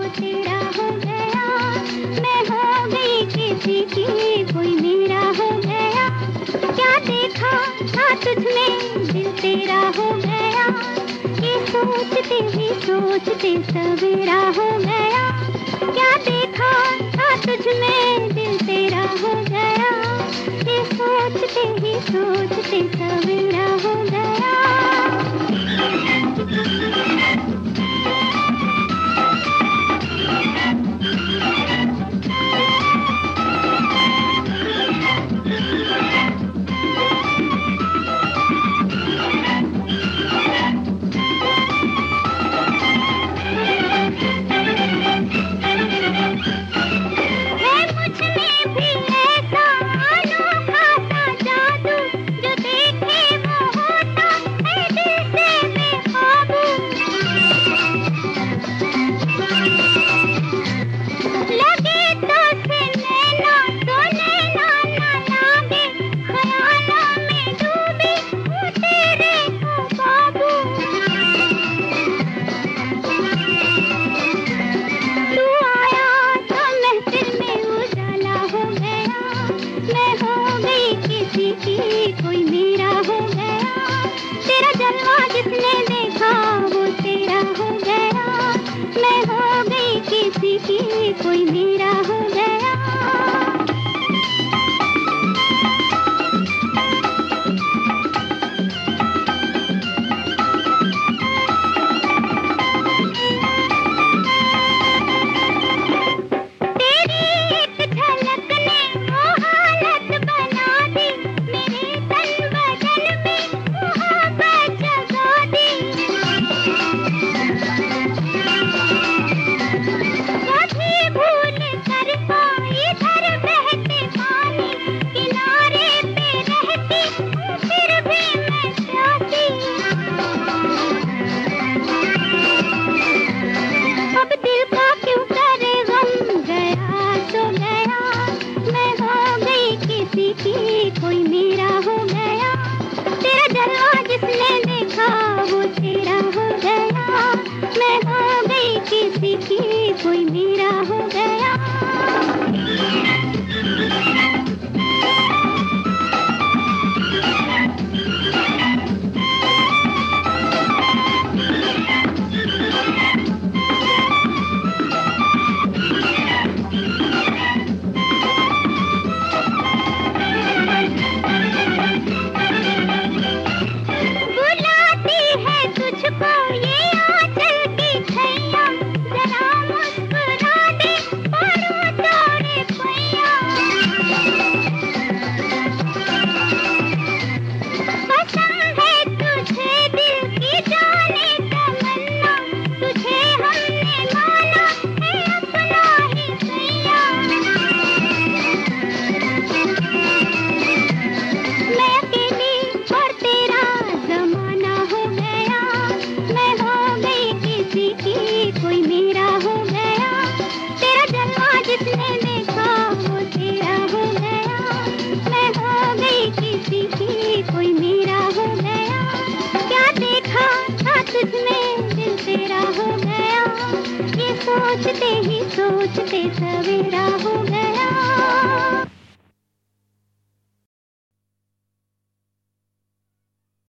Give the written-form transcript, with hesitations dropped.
तेरा हो गया। मैं हो गई किसी की, कोई मेरा हो गया। क्या देखा था तुझ में, दिल तेरा हो गया। ये सोचते ही सोचते सवेरा हो गया। क्या देखा था तुझ में, दिल तेरा हो गया। ये सोचते ही सोचते सवेरा हो गया। कोई मेरा हो गया। तेरा जलवा जिसने देखा वो तेरा हो गया। मैं हो गई किसी की, कोई मेरा हो गया। कोई मेरा हो गया। तेरा जलवा जिसने देखा वो तेरा हो गया। मैं हो गई किसी की, कोई मेरा हो गया। कोई मेरा हो गया। तेरा जलवा जिसने देखा वो तेरा हो गया। मैं हो गई किसी की, कोई मेरा हो गया। क्या देखा था तुझ में, दिल तेरा हो गया। ये सोचते ही सोचते सवेरा हो